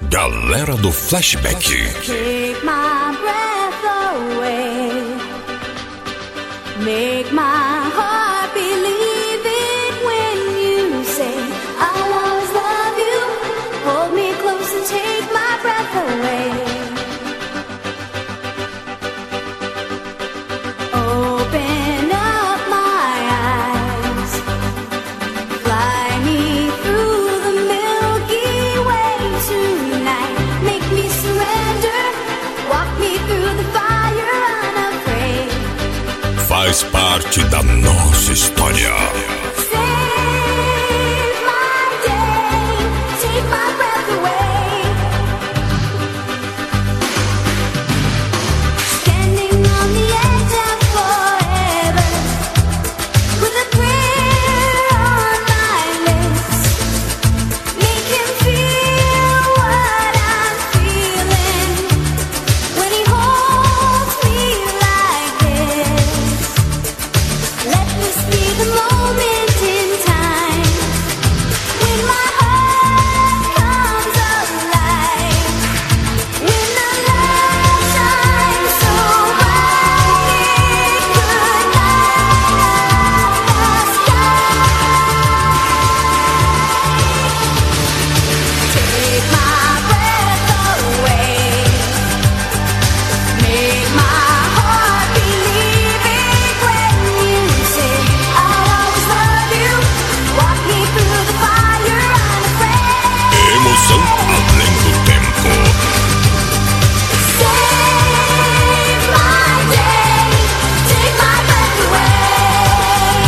Galera do Flashback. Take my breath away. Make my heart believe it when you say I'll always love you. Hold me close and take my breath away. Open up my eyes. Fly me through the Milky Way tonight. Make me surrender. Walk me through the fire unafraid. Faz parte da nossa história. Save my day. Take my breath away. Standing on the edge of forever, with a prayer on my lips. Make him feel what I'm feeling when he holds me like this. Let this be the moment in time when my heart comes alive. When the light shines so bright, it could light up the sky. Take my breath away. Make my heart believe it when you say I'll always love you. Walk me through the fire unafraid. Emoção além do tempo. Save my day. Take my breath away.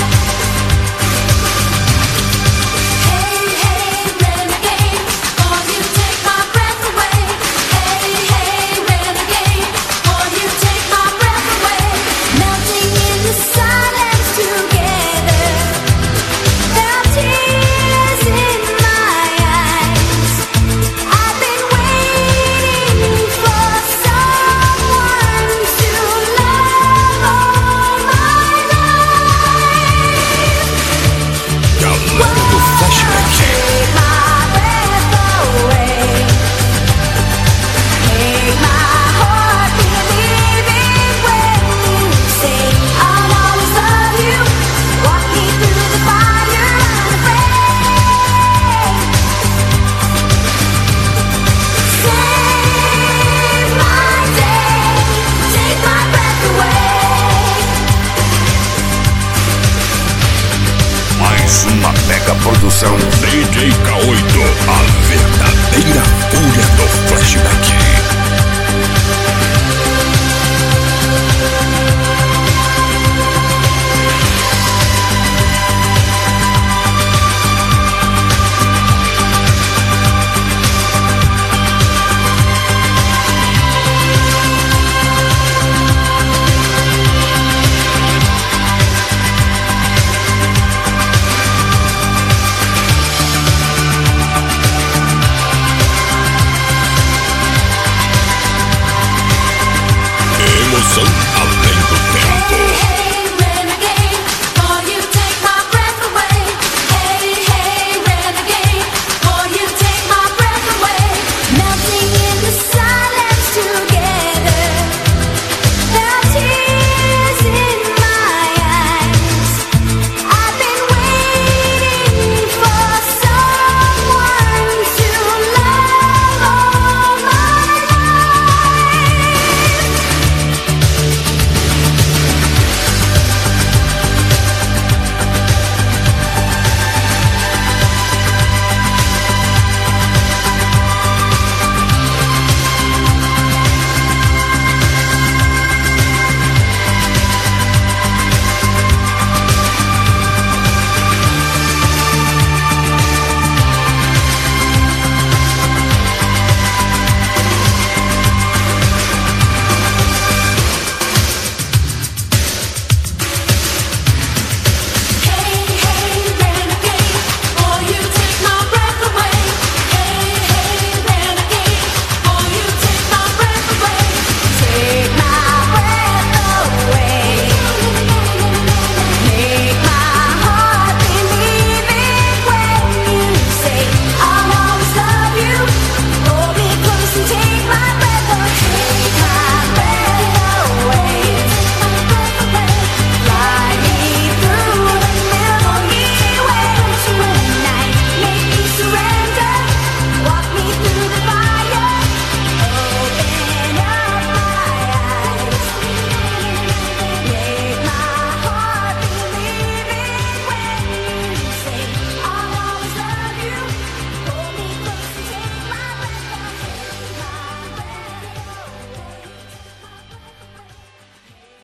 Hey, hey, renegade, won't you take my breath away? Hey, hey, renegade, won't you take my breath away? Melting in the silence together. There are tears in my eyes. I've been waiting for someone to love all my life. Galera do Flashback. Take my breath away. Make my heart believe it when you say I'll always love you. Walk me through the fire unafraid. Save my day. Take my breath away. Mais uma mega produção DJ K8, a verdadeira fúria do Flashback.